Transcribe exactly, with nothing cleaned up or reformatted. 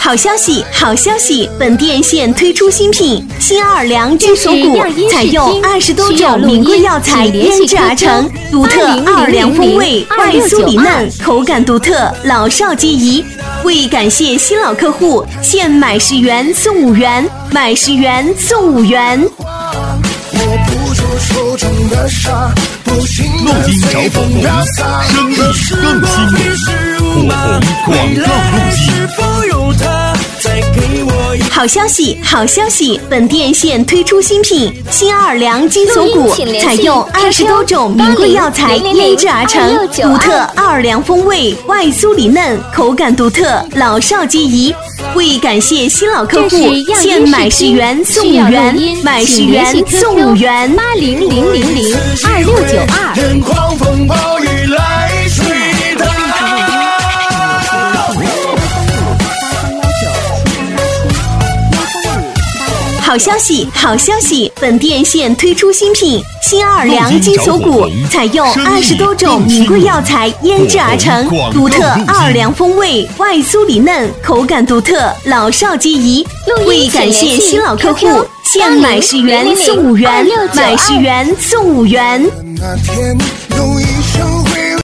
好消息，好消息！本店现推出新品新奥尔良鸡锁骨，采用二十多种名贵药材腌制而成，独特奥尔良风味，外酥里嫩，口感独特，老少皆宜。为感谢新老客户，现买十元送五元，买十元送五元。 路经找粉红，生意更兴隆。火红广告路径。 好消息，好消息！本店现推出新品新奥尔良鸡锁骨，采用二十多种名贵药材腌制而成，独特奥尔良风味，外酥里嫩，口感独特，老少皆宜。为感谢新老客户，现买十元送五元，买十元送五元。 八零零零零二六九二。 任狂风暴雨来吹打。 好消息，好消息！本店现推出新品新奥尔良鸡锁骨，采用二十多种名贵药材腌制而成，独特奥尔良风味，外酥里嫩，口感独特，老少皆宜。为感谢新老客户，现买十元送五元，买十元送五元。 那天有一声